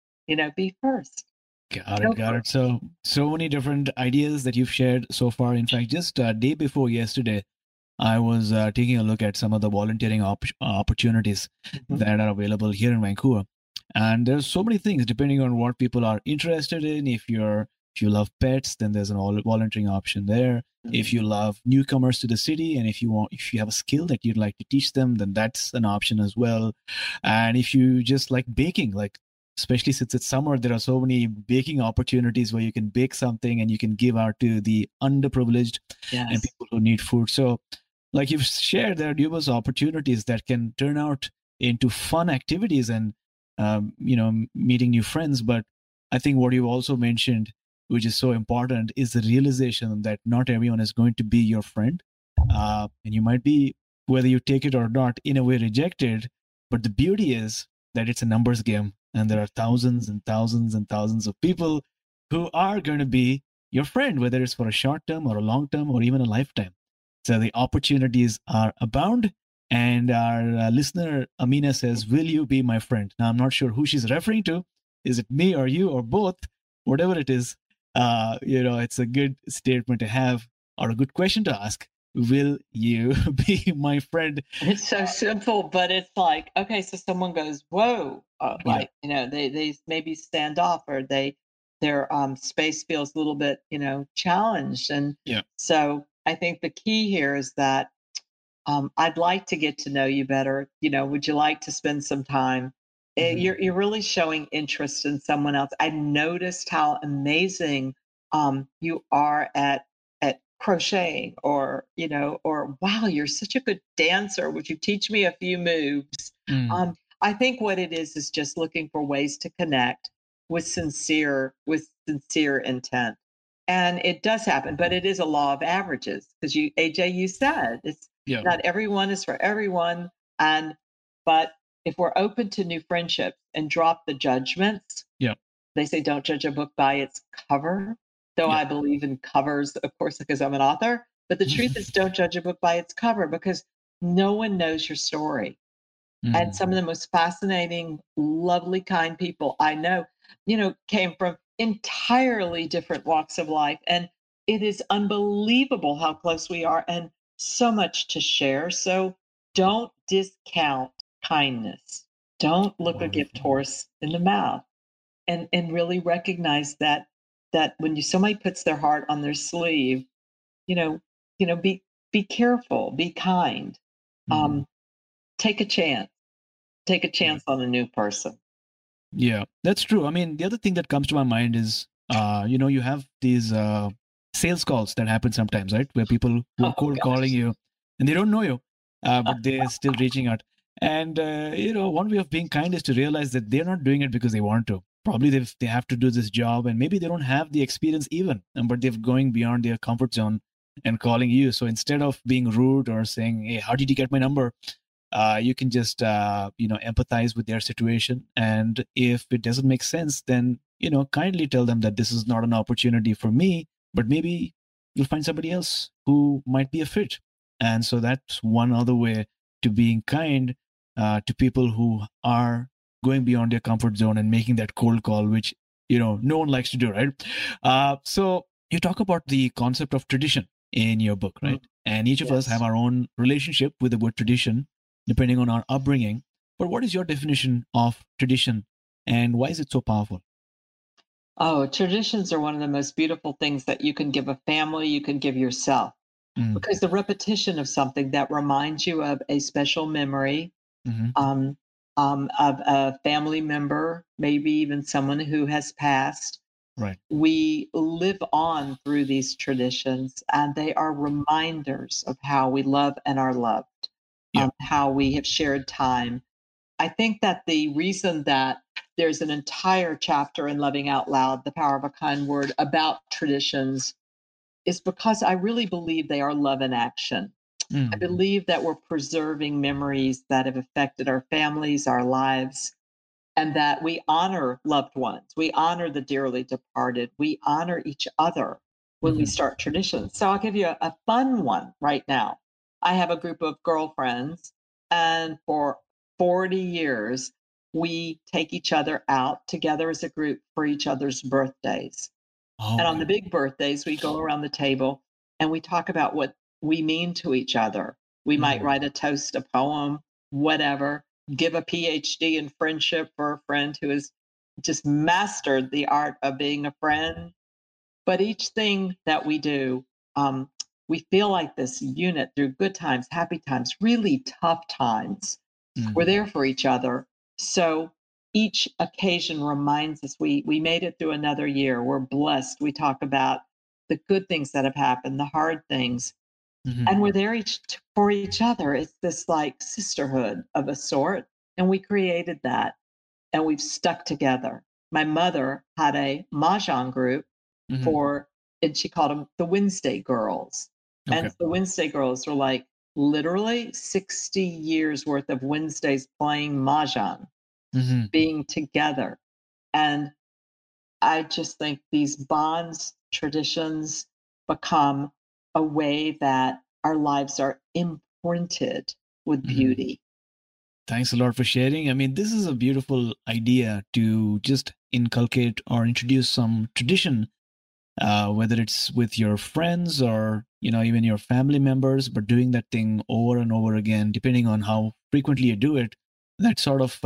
be first. Got it. So many different ideas that you've shared so far. In fact, just a day before yesterday, I was taking a look at some of the volunteering opportunities that are available here in Vancouver. And there's so many things depending on what people are interested in. If you love pets, then there's an volunteering option there. If you love newcomers to the city, and if you have a skill that you'd like to teach them, then that's an option as well. And if you just like baking, especially since it's summer, there are so many baking opportunities where you can bake something and you can give out to the underprivileged and people who need food. So like you've shared, there are numerous opportunities that can turn out into fun activities and meeting new friends. But I think what you've also mentioned, which is so important, is the realization that not everyone is going to be your friend. And you might be, whether you take it or not, in a way rejected. But the beauty is that it's a numbers game, and there are thousands and thousands and thousands of people who are going to be your friend, whether it's for a short term or a long term or even a lifetime. So the opportunities are abound. And our listener, Amina, says, will you be my friend? Now, I'm not sure who she's referring to. Is it me or you or both? Whatever it is, it's a good statement to have, or a good question to ask. Will you be my friend? It's so simple, but it's like, okay, so someone goes, whoa, they maybe stand off, or their space feels a little bit, challenged. And so I think the key here is that I'd like to get to know you better. Would you like to spend some time? You're really showing interest in someone else. I noticed how amazing you are at crocheting, or wow, you're such a good dancer. Would you teach me a few moves? I think what it is just looking for ways to connect with sincere intent. And it does happen, but it is a law of averages, because AJ, you said it's not everyone is for everyone. But if we're open to new friendships and drop the judgments, they say don't judge a book by its cover. Though I believe in covers, of course, because I'm an author. But the truth is, don't judge a book by its cover, because no one knows your story. And some of the most fascinating, lovely, kind people I know, came from entirely different walks of life. And it is unbelievable how close we are, and so much to share. So don't discount kindness. Don't look a gift horse in the mouth, and really recognize that when somebody puts their heart on their sleeve, be careful, be kind, take a chance on a new person. Yeah, that's true. I mean, the other thing that comes to my mind is, you have these sales calls that happen sometimes, right? Where people who are cold calling you and they don't know you, but they're still reaching out. And, one way of being kind is to realize that they're not doing it because they want to. Probably they have to do this job, and maybe they don't have the experience even, but they're going beyond their comfort zone and calling you. So instead of being rude or saying, hey, how did you get my number? You can just, empathize with their situation. And if it doesn't make sense, then, kindly tell them that this is not an opportunity for me, but maybe you'll find somebody else who might be a fit. And so that's one other way to being kind to people who are going beyond their comfort zone and making that cold call, which, no one likes to do, right? So you talk about the concept of tradition in your book, right? And each of us have Yes. our own relationship with the word tradition, depending on our upbringing. But what is your definition of tradition and why is it so powerful? Oh, traditions are one of the most beautiful things that you can give a family, you can give yourself, Mm, because the repetition of something that reminds you of a special memory, mm-hmm. um, of a family member, maybe even someone who has passed. Right. We live on through these traditions, and they are reminders of how we love and are loved, Yeah. how we have shared time. I think that the reason that there's an entire chapter in Loving Out Loud, The Power of a Kind Word, about traditions is because I really believe they are love in action. I Mm, believe that we're preserving memories that have affected our families, our lives, and that we honor loved ones. We honor the dearly departed. We honor each other when we mm-hmm. start traditions. So I'll give you a fun one right now. I have a group of girlfriends, and for 40 years, we take each other out together as a group for each other's birthdays. Oh, And on the wow. big birthdays, we go around the table and we talk about what we mean to each other. We might Mm, write a toast, a poem, whatever, give a PhD in friendship for a friend who has just mastered the art of being a friend. But each thing that we do, we feel like this unit through good times, happy times, really tough times. We're mm, there for each other. So each occasion reminds us we made it through another year. We're blessed. We talk about the good things that have happened, the hard things, mm-hmm. and we're there for each other. It's this like sisterhood of a sort, and we created that, and we've stuck together. My mother had a mahjong group Mm-hmm. for, and she called them the Wednesday Girls. Okay. And the Wednesday Girls were like literally 60 years worth of Wednesdays playing mahjong, Mm-hmm. being together. And I just think these bonds, traditions become a way that our lives are imprinted with Mm-hmm. beauty. Thanks a lot for sharing. I mean, this is a beautiful idea to just inculcate or introduce some tradition, whether it's with your friends or even your family members, but doing that thing over and over again, depending on how frequently you do it, that sort of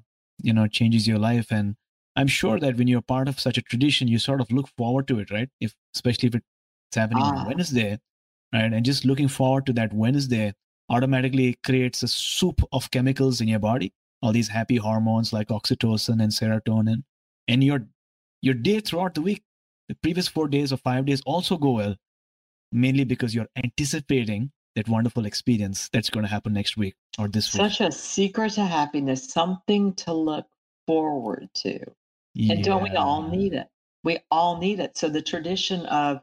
changes your life. And I'm sure that when you're part of such a tradition, you sort of look forward to it, right? If especially if it's happening on Ah, Wednesday, right? And just looking forward to that Wednesday automatically creates a soup of chemicals in your body, all these happy hormones like oxytocin and serotonin, and your day throughout the week, the previous 4 days or 5 days also go well, mainly because you're anticipating that wonderful experience that's going to happen next week or this week. such a secret to happiness, something to look forward to. And don't we all Yeah. need it? We all need it. So the tradition of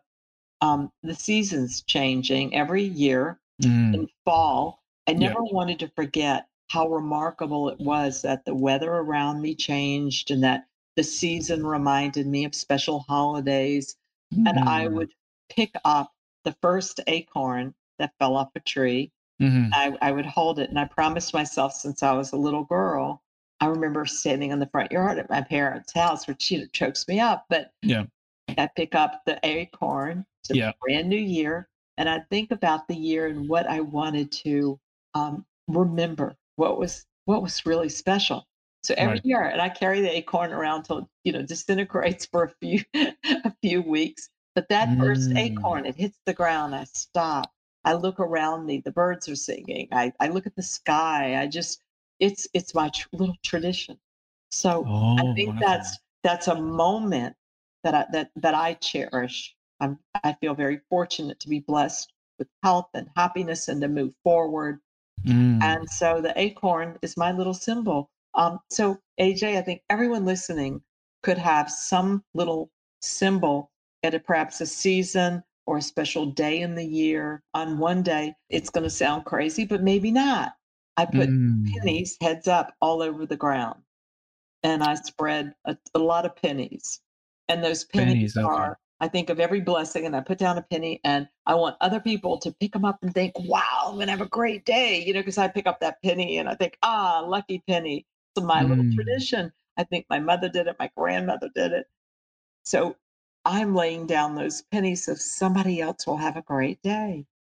the seasons changing every year Mm, in fall, I yeah. never wanted to forget how remarkable it was that the weather around me changed and that the season reminded me of special holidays. And I Mm, would pick up the first acorn that fell off a tree. mm-hmm. I would hold it. And I promised myself since I was a little girl, I remember standing in the front yard at my parents' house, which chokes me up. But Yeah. I pick up the acorn. It's a Yeah. brand new year, and I think about the year and what I wanted to remember. What was really special. So every Right. year, and I carry the acorn around till disintegrates for a few a few weeks. But that first Mm, acorn, it hits the ground. I stop. I look around me. The birds are singing. I look at the sky. It's my little tradition. So I oh, think wonderful. that's a moment that I cherish. I feel very fortunate to be blessed with health and happiness and to move forward. Mm, And so the acorn is my little symbol. So AJ, I think everyone listening could have some little symbol at perhaps a season or a special day in the year. On one day, it's going to sound crazy, but maybe not. I put mm. pennies heads up all over the ground and I spread a lot of pennies. And those pennies Pennies. Okay. are, I think of every blessing, and I put down a penny, and I want other people to pick them up and think, wow, I'm going to have a great day, because I pick up that penny and I think, lucky penny. So my little Mm. tradition, I think my mother did it, my grandmother did it. So I'm laying down those pennies so somebody else will have a great day.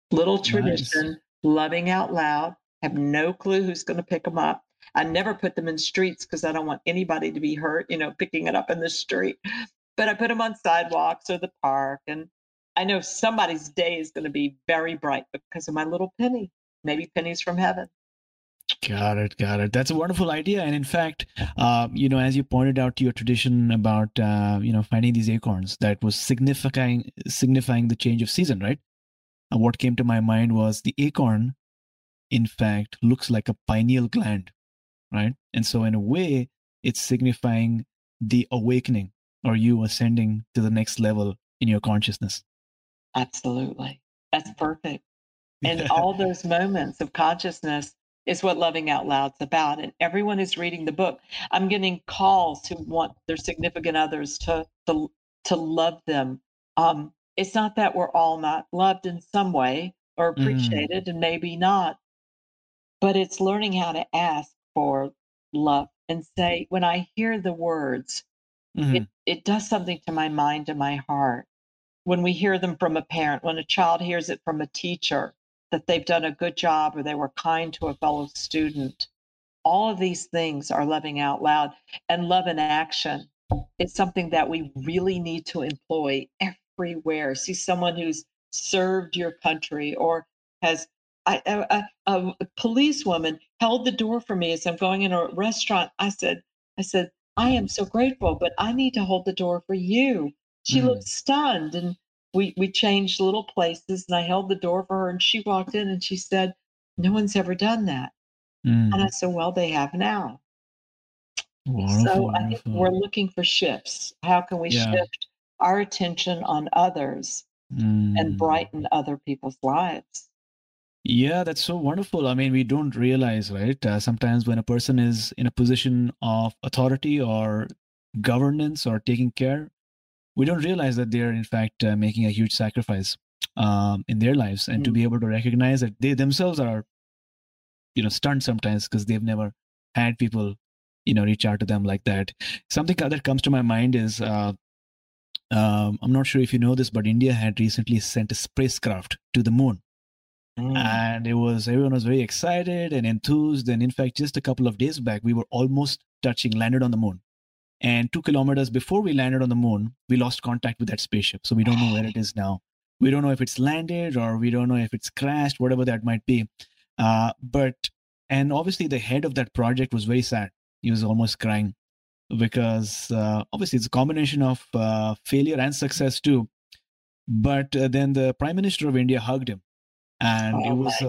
Little Nice. tradition, loving out loud. Have no clue who's going to pick them up. I never put them in streets because I don't want anybody to be hurt, picking it up in the street. But I put them on sidewalks or the park. And I know somebody's day is going to be very bright because of my little penny, maybe pennies from heaven. Got it. Got it. That's a wonderful idea. And in fact, as you pointed out to your tradition about, finding these acorns, that was signifying the change of season, right? What came to my mind was the acorn, in fact, looks like a pineal gland, right? And so in a way, it's signifying the awakening or you ascending to the next level in your consciousness. Absolutely. That's perfect. And all those moments of consciousness is what Loving Out Loud's about. And everyone who's reading the book, I'm getting calls who want their significant others to love them. It's not that we're all not loved in some way or appreciated, and maybe not, but it's learning how to ask for love and say, when I hear the words, it does something to my mind and my heart. When we hear them from a parent, when a child hears it from a teacher, that they've done a good job or they were kind to a fellow student. All of these things are loving out loud. And love in action is something that we really need to employ everywhere. See someone who's served your country or has a policewoman held the door for me as I'm going in a restaurant. I said, I am so grateful, but I need to hold the door for you. She looked stunned, and we changed little places, and I held the door for her, and she walked in and she said, no one's ever done that. And I said, well, they have now. Wonderful, So I think we're looking for shifts. How can we shift our attention on others and brighten other people's lives? Yeah, that's so wonderful. I mean, we don't realize, right? Sometimes when a person is in a position of authority or governance or taking care, we don't realize that they're in fact making a huge sacrifice in their lives. And to be able to recognize that they themselves are, stunned sometimes because they've never had people, reach out to them like that. Something that comes to my mind is, I'm not sure if you know this, but India had recently sent a spacecraft to the moon. And everyone was very excited and enthused. And in fact, just a couple of days back, we were almost landed on the moon. And 2 kilometers before we landed on the moon, we lost contact with that spaceship. So we don't know where it is now. We don't know if it's landed or we don't know if it's crashed, whatever that might be. And obviously the head of that project was very sad. He was almost crying because obviously it's a combination of failure and success too. But then the Prime Minister of India hugged him. And it was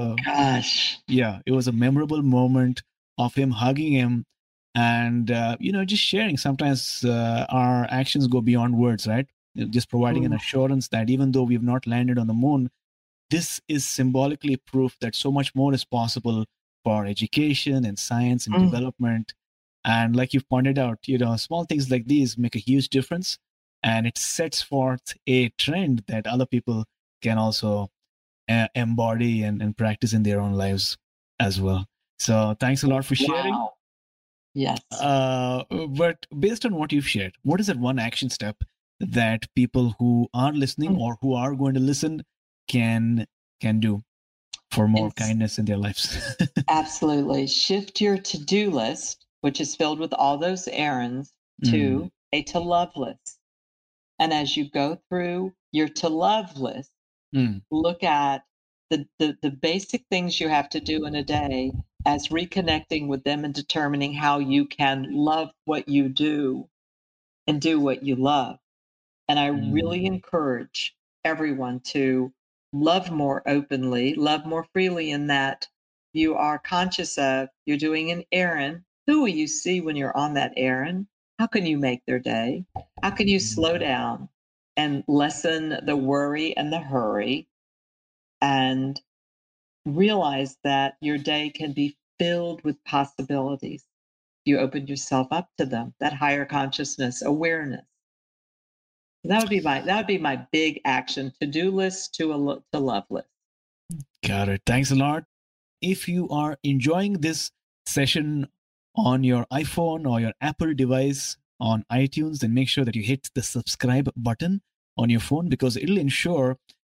it was a memorable moment of him hugging him and, just sharing. Sometimes our actions go beyond words, right? Just providing an assurance that even though we've not landed on the moon, this is symbolically proof that so much more is possible for education and science and development. And like you've pointed out, small things like these make a huge difference. And it sets forth a trend that other people can also embody and practice in their own lives as well. So thanks a lot for sharing. Wow. Yes. But based on what you've shared, what is that one action step that people who are listening or who are going to listen can do for more kindness in their lives? Absolutely. Shift your to-do list, which is filled with all those errands, to a to-love list. And as you go through your to-love list, look at the basic things you have to do in a day as reconnecting with them and determining how you can love what you do and do what you love. And I really encourage everyone to love more openly, love more freely, in that you are conscious of you're doing an errand. Who will you see when you're on that errand? How can you make their day? How can you slow down and lessen the worry and the hurry and realize that your day can be filled with possibilities? You open yourself up to them, that higher consciousness, awareness. That would be my big action to-do list to love list. Got it. Thanks a lot. If you are enjoying this session on your iPhone or your Apple device on iTunes, then make sure that you hit the subscribe button on your phone, because it'll ensure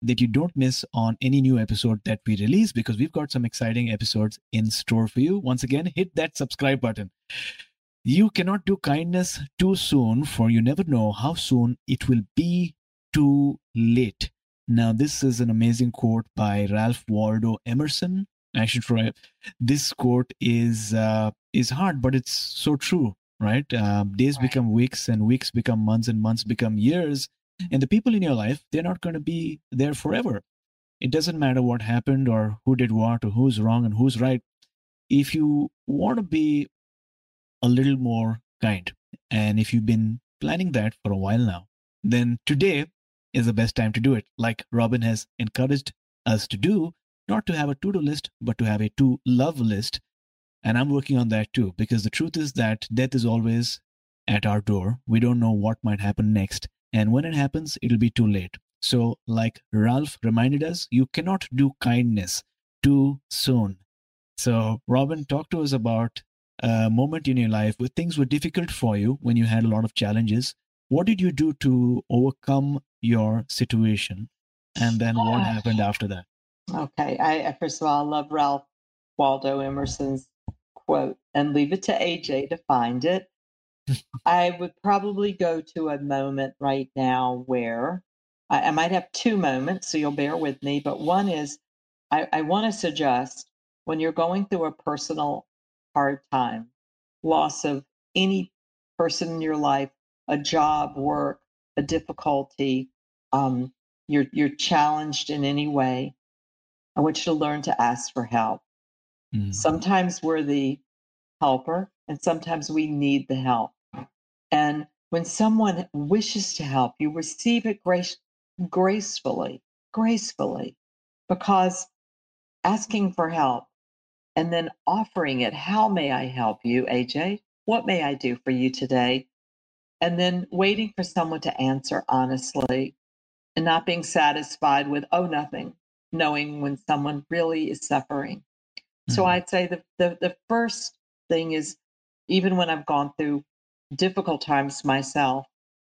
that you don't miss on any new episode that we release, because we've got some exciting episodes in store for you. Once again, hit that subscribe button. You cannot do kindness too soon, for you never know how soon it will be too late. Now, this is an amazing quote by Ralph Waldo Emerson. Action Tribe. This quote is hard, but it's so true, right? Days become weeks, and weeks become months, and months become years. And the people in your life, they're not going to be there forever. It doesn't matter what happened or who did what or who's wrong and who's right. If you want to be a little more kind, and if you've been planning that for a while now, then today is the best time to do it. Like Robin has encouraged us to do, not to have a to-do list, but to have a to-love list. And I'm working on that too, because the truth is that death is always at our door. We don't know what might happen next. And when it happens, it'll be too late. So like Ralph reminded us, you cannot do kindness too soon. So Robin, talk to us about a moment in your life where things were difficult for you, when you had a lot of challenges. What did you do to overcome your situation? And then what happened after that? Okay. I first of all, I love Ralph Waldo Emerson's quote, and leave it to AJ to find it. I would probably go to a moment right now where I might have two moments, so you'll bear with me. But one is, I want to suggest, when you're going through a personal hard time, loss of any person in your life, a job, work, a difficulty, you're challenged in any way, I want you to learn to ask for help. Sometimes we're the helper, and sometimes we need the help. And when someone wishes to help you, receive it gracefully, because asking for help and then offering it, how may I help you, AJ? What may I do for you today? And then waiting for someone to answer honestly, and not being satisfied with, oh, nothing, knowing when someone really is suffering. So I'd say the first thing is, even when I've gone through difficult times myself,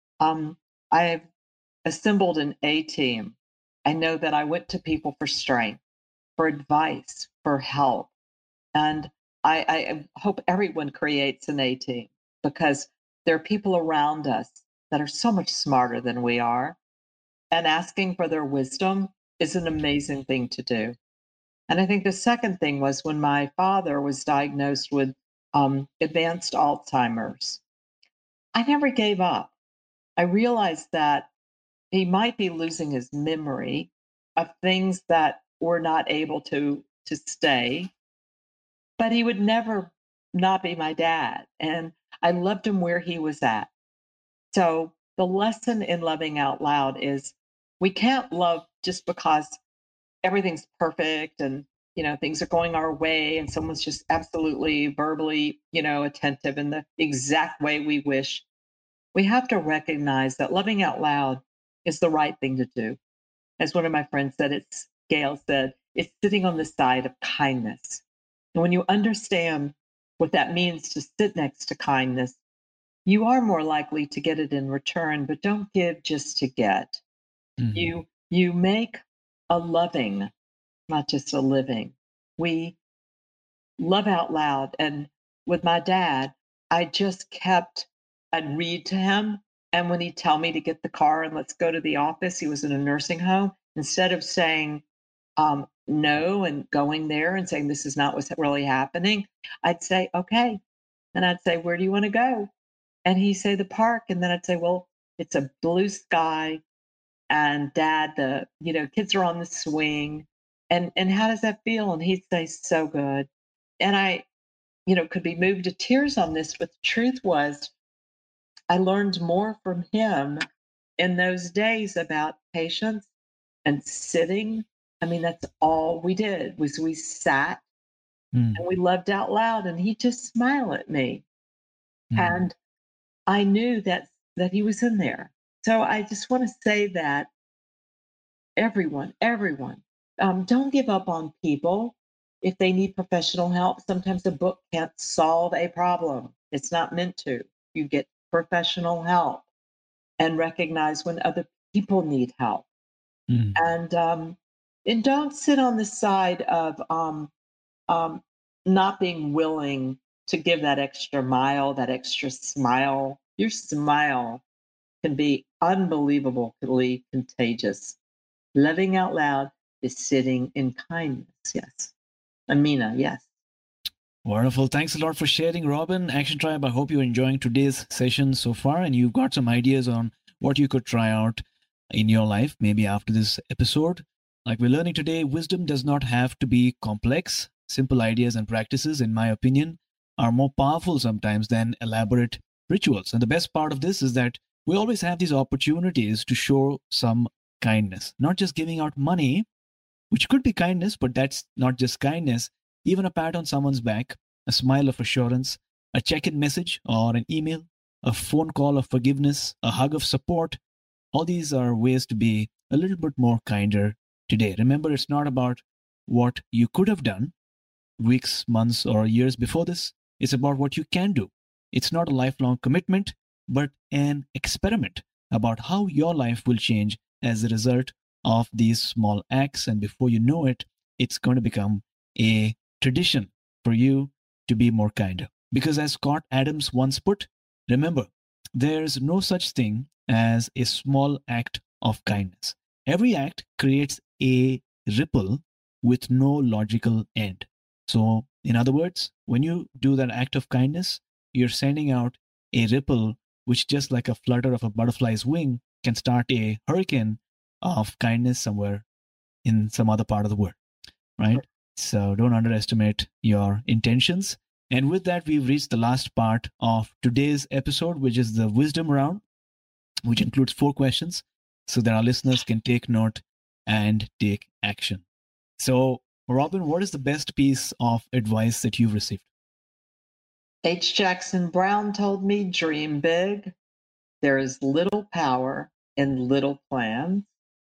I've assembled an A team. I know that I went to people for strength, for advice, for help. And I hope everyone creates an A team, because there are people around us that are so much smarter than we are. And asking for their wisdom is an amazing thing to do. And I think the second thing was when my father was diagnosed with advanced Alzheimer's. I never gave up. I realized that he might be losing his memory of things that were not able to stay, but he would never not be my dad. And I loved him where he was at. So the lesson in loving out loud is, we can't love just because everything's perfect and things are going our way and someone's just absolutely verbally attentive in the exact way we wish. We have to recognize that loving out loud is the right thing to do. As one of my friends said, Gail said, it's sitting on the side of kindness. And when you understand what that means to sit next to kindness, you are more likely to get it in return. But don't give just to get. You make a loving, not just a living. We love out loud. And with my dad, I'd read to him. And when he'd tell me to get the car and let's go to the office, he was in a nursing home. Instead of saying no and going there and saying this is not what's really happening, I'd say, okay. And I'd say, where do you want to go? And he'd say, the park. And then I'd say, well, it's a blue sky. And Dad, the kids are on the swing, and how does that feel? And he'd say, so good. And I, could be moved to tears on this, but the truth was, I learned more from him in those days about patience and sitting. I mean, that's all we did, was we sat and we loved out loud, and he'd just smile at me, and I knew that he was in there. So I just want to say that everyone, don't give up on people if they need professional help. Sometimes a book can't solve a problem. It's not meant to. You get professional help and recognize when other people need help. And don't sit on the side of not being willing to give that extra mile, that extra smile. Your smile can be unbelievably contagious. Loving out loud is sitting in kindness. Yes. Amina, yes. Wonderful. Thanks a lot for sharing, Robin. Action Tribe, I hope you're enjoying today's session so far and you've got some ideas on what you could try out in your life, maybe after this episode. Like we're learning today, wisdom does not have to be complex. Simple ideas and practices, in my opinion, are more powerful sometimes than elaborate rituals. And the best part of this is that we always have these opportunities to show some kindness, not just giving out money, which could be kindness, but that's not just kindness. Even a pat on someone's back, a smile of assurance, a check-in message or an email, a phone call of forgiveness, a hug of support. All these are ways to be a little bit more kinder today. Remember, it's not about what you could have done weeks, months, or years before this. It's about what you can do. It's not a lifelong commitment, but an experiment about how your life will change as a result of these small acts. And before you know it, it's going to become a tradition for you to be more kinder. Because as Scott Adams once put, remember, there's no such thing as a small act of kindness. Every act creates a ripple with no logical end. So, in other words, when you do that act of kindness, you're sending out a ripple which, just like a flutter of a butterfly's wing, can start a hurricane of kindness somewhere in some other part of the world, right? So don't underestimate your intentions. And with that, we've reached the last part of today's episode, which is the wisdom round, which includes 4 questions so that our listeners can take note and take action. So, Robin, what is the best piece of advice that you've received? H. Jackson Brown told me, dream big. There is little power in little plans.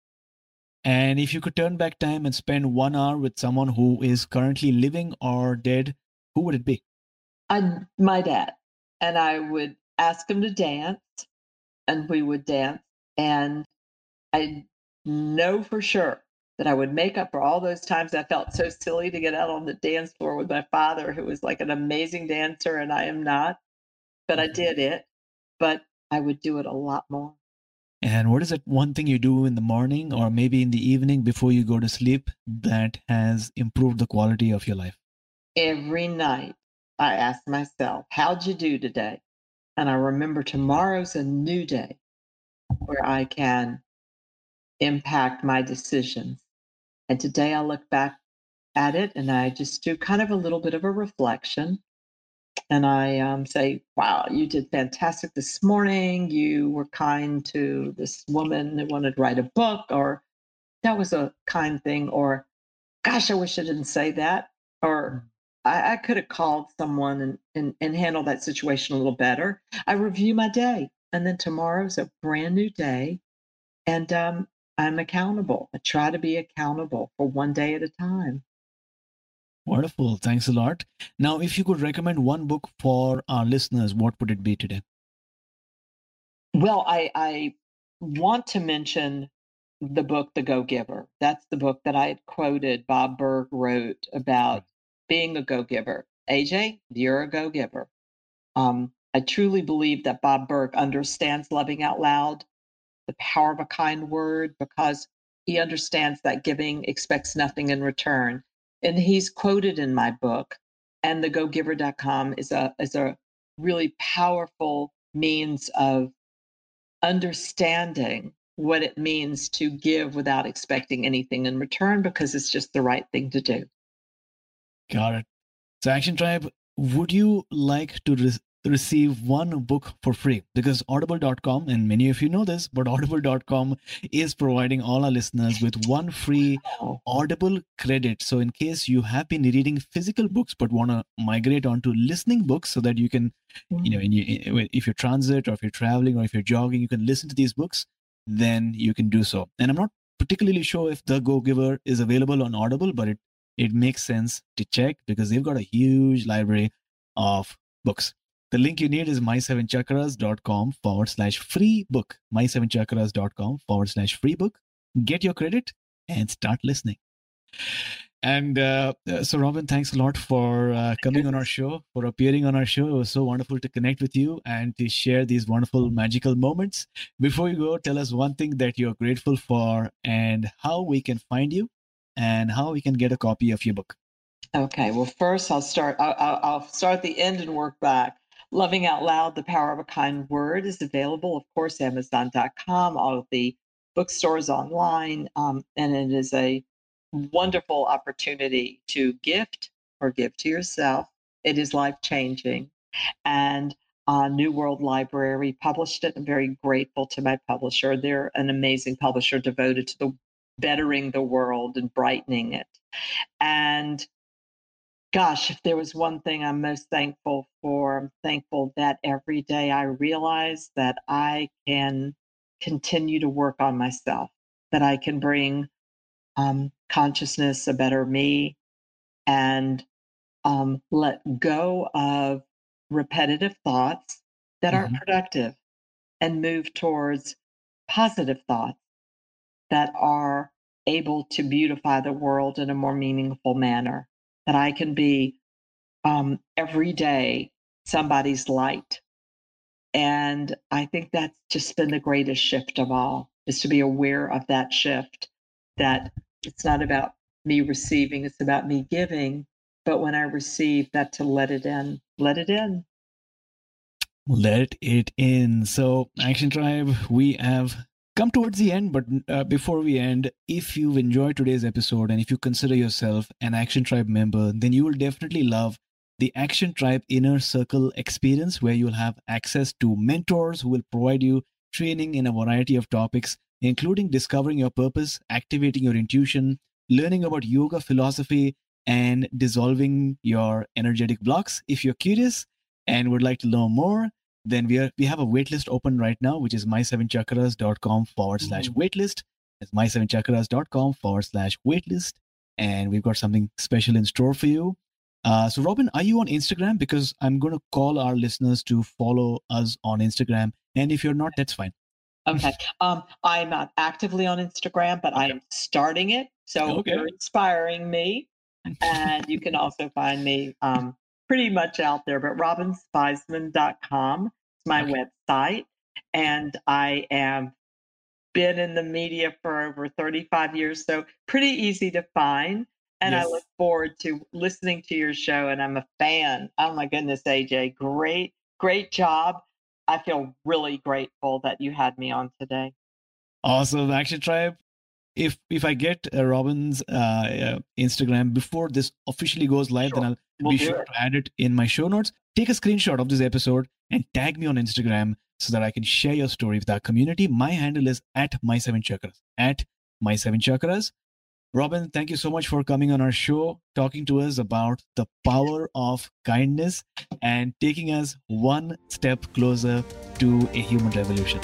And if you could turn back time and spend 1 hour with someone who is currently living or dead, who would it be? My dad. And I would ask him to dance, and we would dance. And I know for sure that I would make up for all those times I felt so silly to get out on the dance floor with my father, who was like an amazing dancer, and I am not. But I did it. But I would do it a lot more. And what is it one thing you do in the morning or maybe in the evening before you go to sleep that has improved the quality of your life? Every night I ask myself, how'd you do today? And I remember tomorrow's a new day where I can impact my decisions. And today I look back at it and I just do kind of a little bit of a reflection. And I say, wow, you did fantastic this morning. You were kind to this woman who wanted to write a book, or that was a kind thing, or gosh, I wish I didn't say that, or I could have called someone and handled that situation a little better. I review my day, and then tomorrow's a brand new day, and I'm accountable. I try to be accountable for one day at a time. Wonderful. Thanks a lot. Now, if you could recommend one book for our listeners, what would it be today? Well, I want to mention the book, The Go-Giver. That's the book that I had quoted Bob Burg wrote about being a go-giver. AJ, you're a go-giver. I truly believe that Bob Burg understands loving out loud, the power of a kind word, because he understands that giving expects nothing in return. And he's quoted in my book, and thegogiver.com is a really powerful means of understanding what it means to give without expecting anything in return, because it's just the right thing to do. Got it. So Action Tribe, would you like to receive one book for free? Because audible.com, and many of you know this, but audible.com is providing all our listeners with one free Audible credit. So in case you have been reading physical books but want to migrate onto listening books so that you can, if you're transit or if you're traveling or if you're jogging, you can listen to these books, then you can do so. And I'm not particularly sure if The Go-Giver is available on Audible, but it makes sense to check because they've got a huge library of books. The link you need is my7chakras.com/free book. my7chakras.com/free book. get your credit, and start listening. And so, Robin, thanks a lot for coming on our show, for appearing on our show. It was so wonderful to connect with you and to share these wonderful, magical moments. Before you go, tell us one thing that you're grateful for and how we can find you and how we can get a copy of your book. Okay. Well, first I'll start at the end and work back. Loving Out Loud, The Power of a Kind Word is available, of course, Amazon.com, all of the bookstores online, and it is a wonderful opportunity to gift or give to yourself. It is life-changing. And New World Library published it. I'm very grateful to my publisher. They're an amazing publisher devoted to bettering the world and brightening it. And gosh, if there was one thing I'm most thankful for, I'm thankful that every day I realize that I can continue to work on myself, that I can bring consciousness, a better me, and let go of repetitive thoughts that aren't productive and move towards positive thoughts that are able to beautify the world in a more meaningful manner, that I can be every day somebody's light. And I think that's just been the greatest shift of all, is to be aware of that shift, that it's not about me receiving, it's about me giving. But when I receive, that to let it in. Let it in. Let it in. So, Action Tribe, we have come towards the end, but before we end, if you've enjoyed today's episode and if you consider yourself an Action Tribe member, then you will definitely love the Action Tribe Inner Circle experience, where you'll have access to mentors who will provide you training in a variety of topics, including discovering your purpose, activating your intuition, learning about yoga philosophy, and dissolving your energetic blocks. If you're curious and would like to learn more, then we have a waitlist open right now, which is my7chakras.com/waitlist. It's my7chakras.com/waitlist. And we've got something special in store for you. So Robin, are you on Instagram? Because I'm going to call our listeners to follow us on Instagram. And if you're not, that's fine. Okay. I'm not actively on Instagram, but I am starting it. So you're inspiring me. And you can also find me pretty much out there, but robinspiesman.com is my website. And I am been in the media for over 35 years, so pretty easy to find. And I look forward to listening to your show, and I'm a fan. Oh my goodness, AJ, great job. I feel really grateful that you had me on today. Awesome, Action Tribe. If I get Robin's Instagram before this officially goes live, then I'll be sure to add it in my show notes. Take a screenshot of this episode and tag me on Instagram so that I can share your story with our community. My handle is @my7chakras, @my7chakras. Robin, thank you so much for coming on our show, talking to us about the power of kindness and taking us one step closer to a human revolution.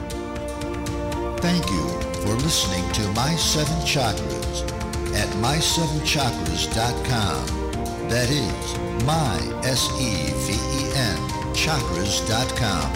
Thank you for listening to My 7 Chakras at my7chakras.com. That is MySEVEN chakras.com.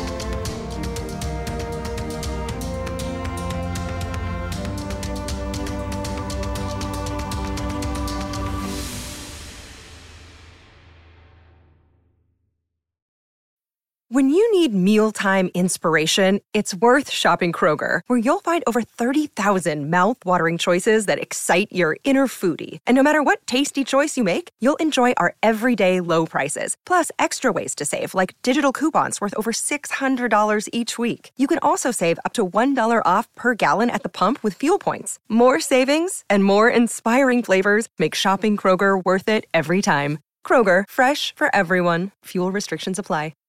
When you need mealtime inspiration, it's worth shopping Kroger, where you'll find over 30,000 mouth-watering choices that excite your inner foodie. And no matter what tasty choice you make, you'll enjoy our everyday low prices, plus extra ways to save, like digital coupons worth over $600 each week. You can also save up to $1 off per gallon at the pump with fuel points. More savings and more inspiring flavors make shopping Kroger worth it every time. Kroger, fresh for everyone. Fuel restrictions apply.